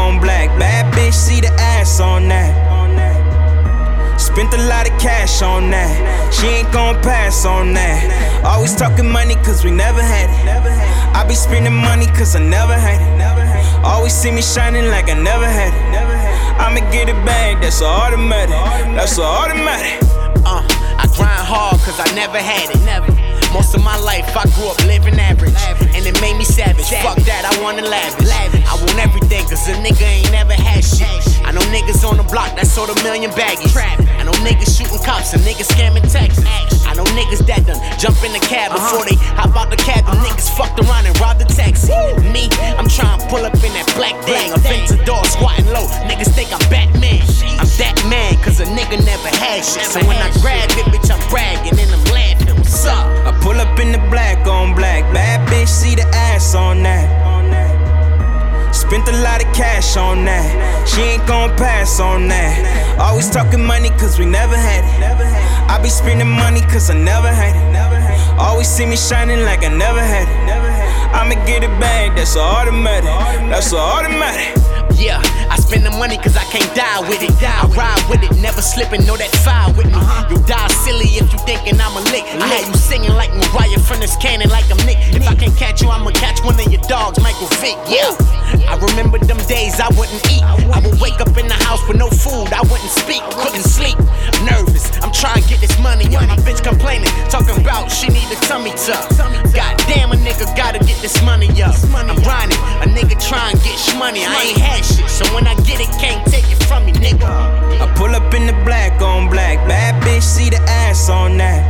on black. Bad bitch, see the ass on that. Spent a lot of cash on that. She ain't gon' pass on that. Always talking money cause we never had it. I be spending money cause I never had it. Always see me shining like I never had it. I'ma get it back, that's automatic. That's automatic. I grind hard cause I never had it. Most of my life I grew up living average, and it made me savage. Fuck that, I wanna lavish. I want everything cause a nigga ain't never had shit. I know niggas on the block that sold 1 million baggies. I know niggas shooting cops and niggas scamming taxes. I know niggas that done jump in the cab before they hop out the cab. Them niggas fucked around and robbed the taxi. Me, I'm trying to pull up in that black thing, Aventador squatting low. Niggas think I'm Batman. I'm that man cause a nigga never had shit. So when I grab it, bitch, I'm bragging and I'm laughing. What's up? I pull up in the black on black. Bad bitch, see the ass on that. Spent a lot of cash on that. She ain't gon' pass on that. Always talking money cause we never had it. I be spending money cause I never had it. Always see me shining like I never had it. I'ma get it back, that's automatic. That's automatic. Yeah, I spend the money cause I can't die with it. I ride with it, never slipping, know that fire with me. You die silly if you thinking I'm a lick. I had you singing like Mariah from this cannon like I'm Nick. If I can't catch you, I'ma catch one of your dogs, Michael Vick. Yeah, I remember them days I wouldn't eat. I would wake up in the house with no food, I wouldn't speak, couldn't sleep. Nervous, I'm trying to get this money up. My bitch complaining, talking about she need a tummy tuck. Goddamn, a nigga gotta get this money up. I'm grinding, a nigga trying to get shmoney. I ain't had shit, so when I get it, can't take it from me, nigga. I pull up in the black on black. Bad bitch, see the ass on that.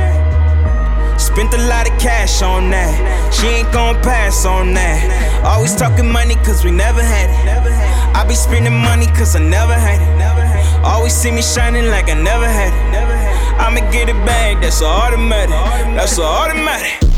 Spent a lot of cash on that. She ain't gon' pass on that. Always talking money cause we never had it. I be spending money cause I never had it. Always see me shining like I never had it. I'ma get it back, that's automatic. That's automatic.